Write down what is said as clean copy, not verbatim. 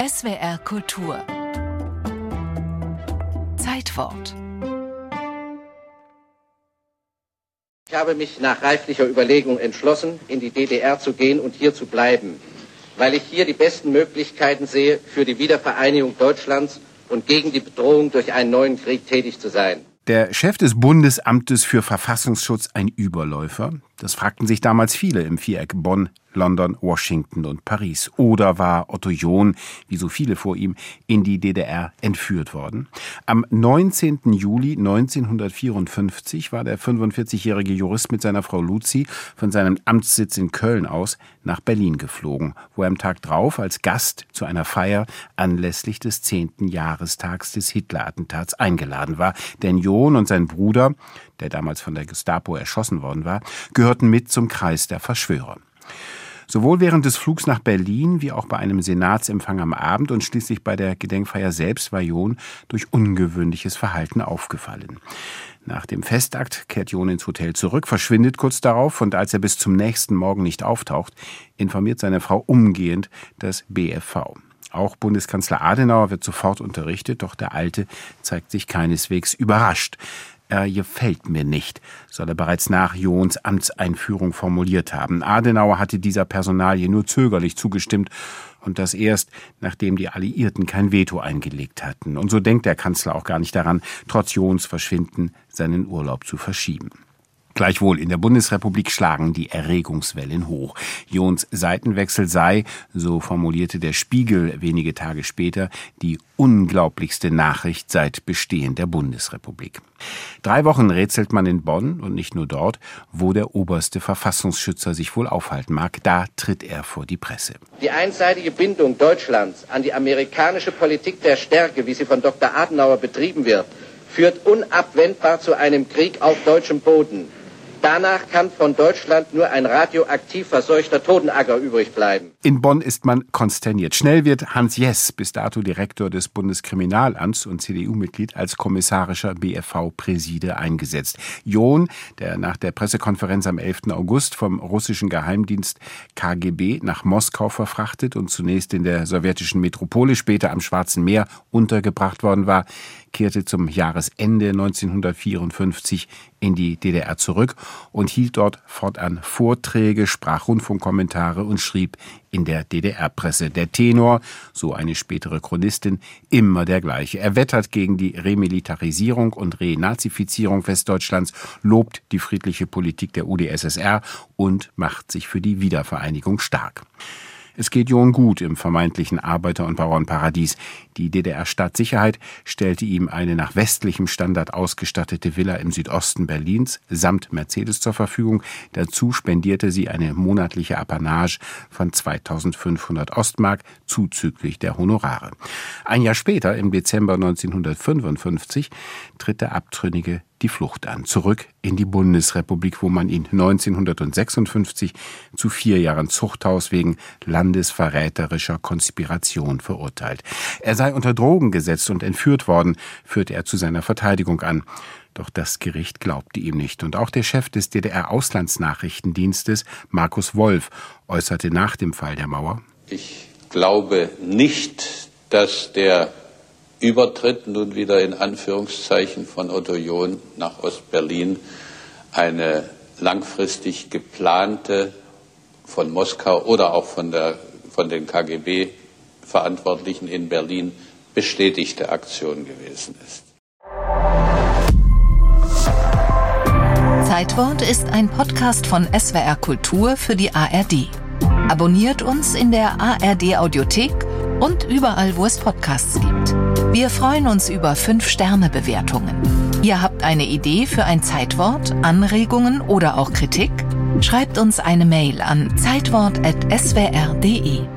SWR Kultur Zeitwort. Ich habe mich nach reiflicher Überlegung entschlossen, in die DDR zu gehen und hier zu bleiben, weil ich hier die besten Möglichkeiten sehe, für die Wiedervereinigung Deutschlands und gegen die Bedrohung durch einen neuen Krieg tätig zu sein. Der Chef des Bundesamtes für Verfassungsschutz ein Überläufer? Das fragten sich damals viele im Viereck Bonn, London, Washington und Paris. Oder war Otto John, wie so viele vor ihm, in die DDR entführt worden? Am 19. Juli 1954 war der 45-jährige Jurist mit seiner Frau Luzi von seinem Amtssitz in Köln aus nach Berlin geflogen, wo er am Tag drauf als Gast zu einer Feier anlässlich des 10. Jahrestags des Hitler-Attentats eingeladen war. Denn John und sein Bruder, der damals von der Gestapo erschossen worden war, gehörten mit zum Kreis der Verschwörer. Sowohl während des Flugs nach Berlin wie auch bei einem Senatsempfang am Abend und schließlich bei der Gedenkfeier selbst war John durch ungewöhnliches Verhalten aufgefallen. Nach dem Festakt kehrt John ins Hotel zurück, verschwindet kurz darauf und als er bis zum nächsten Morgen nicht auftaucht, informiert seine Frau umgehend das BfV. Auch Bundeskanzler Adenauer wird sofort unterrichtet, doch der Alte zeigt sich keineswegs überrascht. Er gefällt mir nicht, soll er bereits nach Johns Amtseinführung formuliert haben. Adenauer hatte dieser Personalie nur zögerlich zugestimmt und das erst, nachdem die Alliierten kein Veto eingelegt hatten. Und so denkt der Kanzler auch gar nicht daran, trotz Johns Verschwinden seinen Urlaub zu verschieben. Gleichwohl, in der Bundesrepublik schlagen die Erregungswellen hoch. Johns Seitenwechsel sei, so formulierte der Spiegel wenige Tage später, die unglaublichste Nachricht seit Bestehen der Bundesrepublik. 3 Wochen rätselt man in Bonn und nicht nur dort, wo der oberste Verfassungsschützer sich wohl aufhalten mag. Da tritt er vor die Presse. Die einseitige Bindung Deutschlands an die amerikanische Politik der Stärke, wie sie von Dr. Adenauer betrieben wird, führt unabwendbar zu einem Krieg auf deutschem Boden. Danach kann von Deutschland nur ein radioaktiv verseuchter Totenacker übrig bleiben. In Bonn ist man konsterniert. Schnell wird Hans Jess, bis dato Direktor des Bundeskriminalamts und CDU-Mitglied, als kommissarischer BfV-Präside eingesetzt. John, der nach der Pressekonferenz am 11. August vom russischen Geheimdienst KGB nach Moskau verfrachtet und zunächst in der sowjetischen Metropole, später am Schwarzen Meer untergebracht worden war, kehrte zum Jahresende 1954 in die DDR zurück und hielt dort fortan Vorträge, sprach Rundfunkkommentare und schrieb in der DDR-Presse. Der Tenor, so eine spätere Chronistin, immer der gleiche. Er wettert gegen die Remilitarisierung und Renazifizierung Westdeutschlands, lobt die friedliche Politik der UdSSR und macht sich für die Wiedervereinigung stark. Es geht John gut im vermeintlichen Arbeiter- und Bauernparadies. Die DDR-Staatssicherheit stellte ihm eine nach westlichem Standard ausgestattete Villa im Südosten Berlins samt Mercedes zur Verfügung. Dazu spendierte sie eine monatliche Apanage von 2.500 Ostmark zuzüglich der Honorare. Ein Jahr später, im Dezember 1955, tritt der Abtrünnige die Flucht an, zurück in die Bundesrepublik, wo man ihn 1956 zu 4 Jahren Zuchthaus wegen landesverräterischer Konspiration verurteilt. Er sei unter Drogen gesetzt und entführt worden, führte er zu seiner Verteidigung an. Doch das Gericht glaubte ihm nicht. Und auch der Chef des DDR-Auslandsnachrichtendienstes, Markus Wolf, äußerte nach dem Fall der Mauer: Ich glaube nicht, dass der Übertritt nun wieder in Anführungszeichen von Otto John nach Ostberlin eine langfristig geplante, von Moskau oder auch von den KGB-Verantwortlichen in Berlin bestätigte Aktion gewesen ist. Zeitwort ist ein Podcast von SWR Kultur für die ARD. Abonniert uns in der ARD-Audiothek und überall, wo es Podcasts gibt. Wir freuen uns über 5-Sterne-Bewertungen. Ihr habt eine Idee für ein Zeitwort, Anregungen oder auch Kritik? Schreibt uns eine Mail an zeitwort@swr.de.